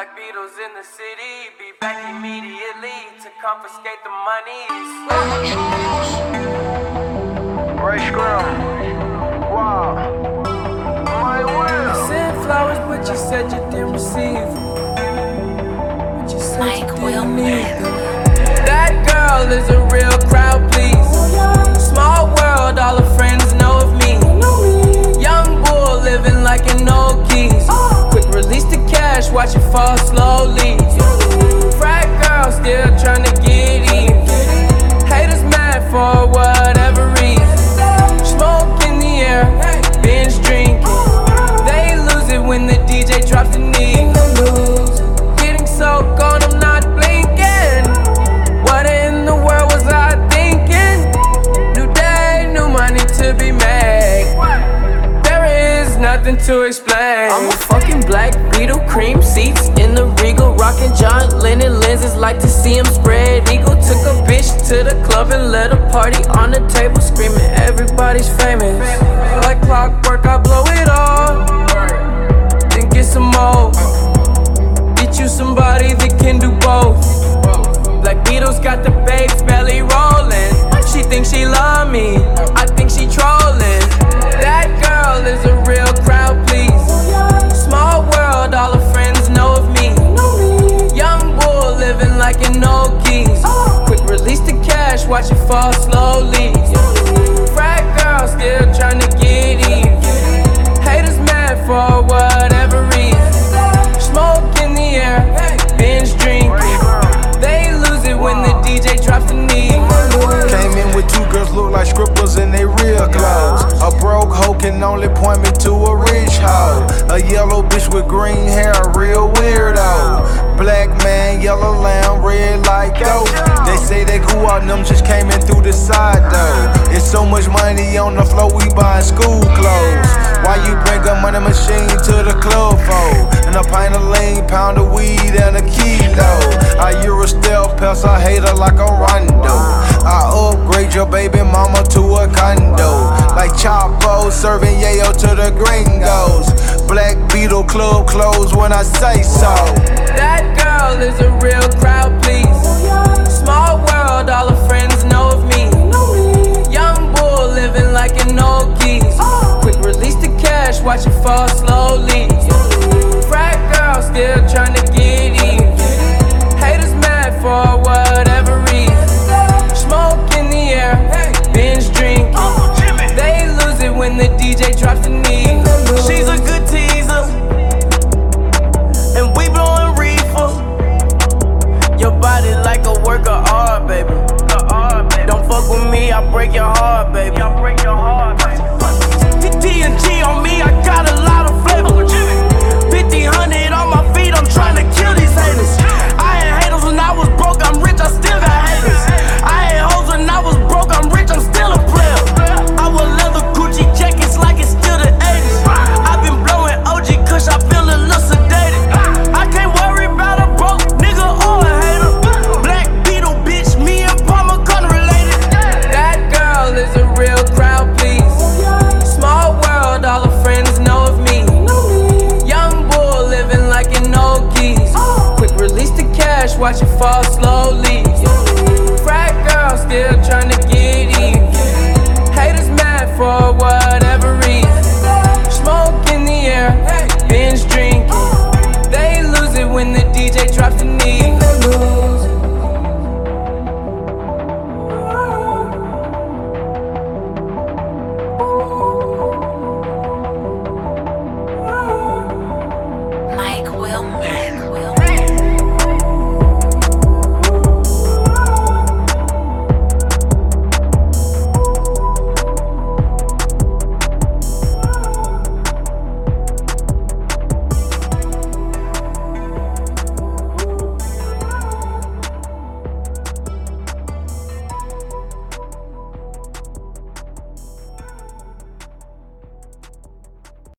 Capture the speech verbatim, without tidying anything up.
Black Beatles in the city, be back immediately to confiscate the monies. Ray Scrum. Wow. My will. I sent flowers, but you said you didn't receive them. But you said Mike you Will didn't need them. That girl is a real crowd, please. Small world, all her friends know of me. Young bull living like an old geese. Quick release the cash, watch it fall slowly. Frat girl still tryna get even. Haters mad for whatever reason. Smoke in the air, binge drinking. They lose it when the D J drops the knee. Getting so gone, I'm not blinking. What in the world was I thinking? New day, new money to be made. There is nothing to explain. I'm a fucking Black Beetle, cream seats in the Regal, rockin' John Lennon lenses, like to see him spread eagle. Took a bitch to the club and let her party on the table, screaming everybody's famous. Like clockwork, I blow it all, then get some more. Get you somebody that can do both. Black Beetle's got the babes belly rolling. She thinks she love me, I think she trolling. That girl is a real crowd, please. Small world, all her friends know of me. Young bull living like an old geese. Quick release the cash, watch it fall slowly. Frat girl still tryna get even. Haters mad for whatever reason. Smoke in the air, binge drinking. They lose it when the D J drops the knee. Came in with two girls look like scribbles in they real clothes. A broke hoe can only point me to a rich hoe. A yellow bitch with green hair, a real weirdo. Black man, yellow lamb, red like dope. They say they grew out, them just came in through the side though. It's so much money on the floor, we buying school clothes. Why you bring a money machine to the club for? And a pint of lean, pound of weed, and a kilo. I Euro stealth pass, I hate her like a Rondo. I upgrade your baby mama to a condo. Like Chapo serving yayo to the gringos. Black Beetle club closed when I say so. That girl is a real crowd, please. Small world, all her friends know of me. Young bull living like an old geese. Quick release the cash, watch it fall slowly. Frat girl still tryna get even. Haters mad for whatever reason. Smoke in the air, binge drinking. They lose it when the D J drops the knee. She's a good teaser, and we blowin' reefer. Your body like a work of art, baby. Don't fuck with me, I break your heart, baby. T N G on me, I